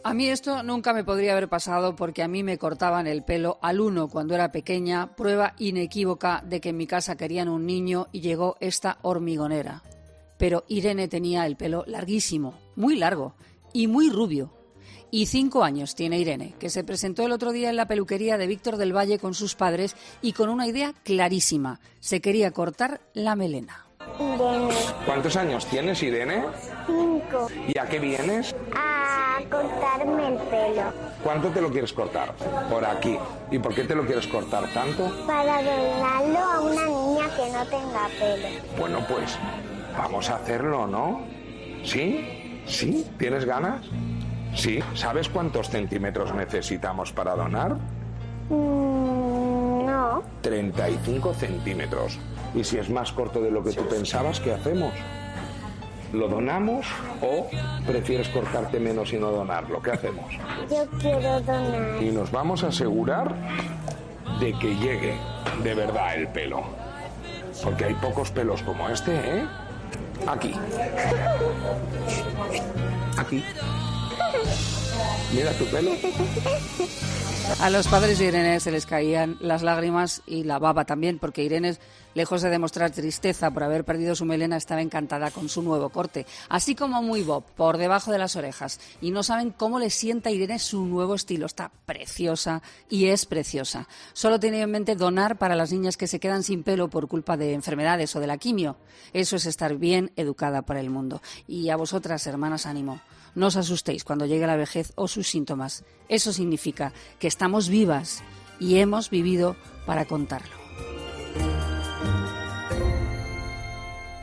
A mí esto nunca me podría haber pasado porque a mí me cortaban el pelo al 1 cuando era pequeña, prueba inequívoca de que en mi casa querían un niño y llegó esta hormigonera. Pero Irene tenía el pelo larguísimo, muy largo y muy rubio. Y 5 años tiene Irene, que se presentó el otro día en la peluquería de Víctor del Valle con sus padres y con una idea clarísima. Se quería cortar la melena. Irene. ¿Cuántos años tienes, Irene? 5. ¿Y a qué vienes? A cortarme el pelo. ¿Cuánto te lo quieres cortar? Por aquí. ¿Y por qué te lo quieres cortar tanto? Para donarlo a una niña que no tenga pelo. Bueno, pues vamos a hacerlo, ¿no? ¿Sí? ¿Sí? ¿Tienes ganas? Sí. ¿Sabes cuántos centímetros necesitamos para donar? No. 35 centímetros. Y si es más corto de lo que tú pensabas, ¿qué hacemos? ¿Lo donamos o prefieres cortarte menos y no donarlo? ¿Qué hacemos? Yo quiero donar. Y nos vamos a asegurar de que llegue de verdad el pelo. Porque hay pocos pelos como este, ¿eh? Aquí. Aquí. Mira tu pelo. A los padres de Irene se les caían las lágrimas y la baba también, porque Irene, lejos de demostrar tristeza por haber perdido su melena, estaba encantada con su nuevo corte, así como muy bob, por debajo de las orejas. Y no saben cómo le sienta a Irene su nuevo estilo. Está preciosa y es preciosa. Solo tenía en mente donar para las niñas que se quedan sin pelo por culpa de enfermedades o de la quimio. Eso es estar bien educada para el mundo. Y a vosotras, hermanas, ánimo. No os asustéis cuando llegue la vejez o sus síntomas. Eso significa que estamos vivas y hemos vivido para contarlo.